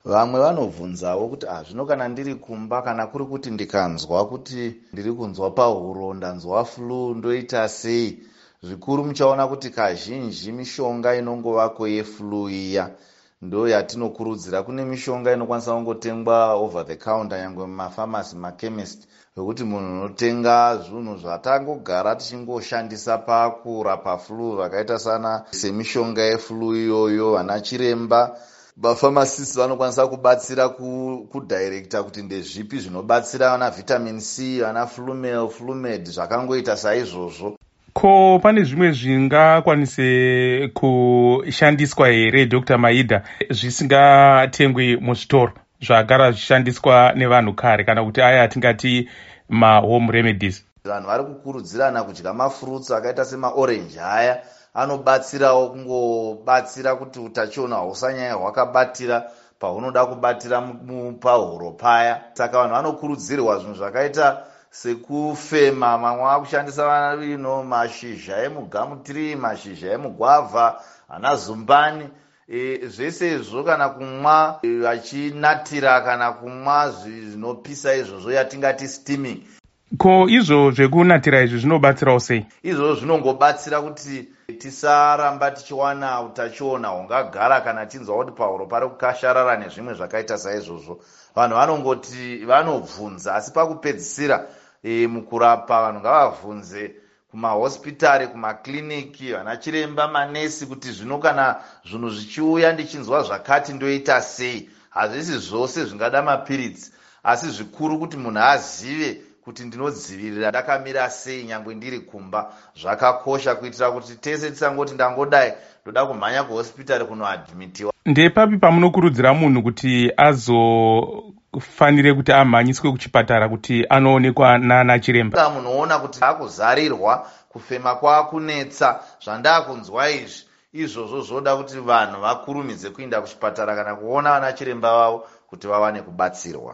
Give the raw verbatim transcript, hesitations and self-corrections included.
Vamwe vanovhunzawo kuti ah, zvino kana ndiri kumba kana kuri kuti ndikanzwa kuti ndiri kunzwa pahuro, ndanzwa flu, ndoita sei? Zvikuru muchaona kuti kazhinji mishonga inongovako yeflu iya ndo yatinokurudzira. Kune mishonga inokwanisa kungotengwa over the counter nyangwe mumafamasi, makemist, wekuti munhu unotenga zvinhu zvatangogara tichingoshandisa pakurapa flu vakaita sana semishonga yeflu iyoyo. Vana chiremba vafamasists vanokwanisa kubatsira kudirecta kuti ndezvipi zvinobatsira, vana vitamin C, vana flumel, flumed, zvakangoita saizvozvo. Ko pane zvimwe zvingakwanise kushandiswa here Doctor Maida zvisingatengwi muzvitoro zvagara zvishandiswa nevanhu kare, kana kuti aya atingati mahome remedies? Vanhu vari kukurudzirana kudya mafruits akaita semaorange aya, anobatsirawo kungobatsira kuti utachiona husanyanya hwakabatira pahunoda kubatira pahuro paya. Saka vanhu vanokurudzirwa zvinhu zvakaita sekufema, mamwe akushandisa vino mashizha emugamutiri, mashizha emugwavha, ana zumbani, e, zvese izvo kana kumwa vachinatira e, kana kumwa zvinopisa izvozvo yatingati steaming. Ko izvo zvekunatira izvi zvinobatsirawo sei? Izvo zvinongobatsira kuti tisaramba tichiwana utachiona hungagara kana tinzwa kuti pahuro pari kukasharara nezvimwe zvakaita saizvozvo. Vanhu vanongoti vanobvunza, asi pakupedzisira e, mukurapa vanhu ngavabvunze kumahospitari, kumakliniki, vana chiremba, manesi, kuti zvino kana zvinhu zvichiuya ndichinzwa zvakati ndoita sei. Hazvisi zvose zvingada mapiritsi, asi zvikuru kuti munhu azive kuti ndinodzivirira ndakamira sei nyangwe ndiri kumba. Zvakakosha kuitira kuti tese tisangoti ndangodai ndoda kumhanya kuhospitari kunoadhimitiwa. Ndepapi pamunokurudzira munhu kuti azofanire kuti amhanyiswe kuchipatara kuti anoonekwa nana chiremba? Munoona kuti akuzarirwa, kufema kwakunetsa, zvandakunzwa izvi, izvozvo zvoda kuti vanhu vakurumidze kuenda kuchipatara kana kuona vana chiremba vavo kuti vawane kubatsirwa.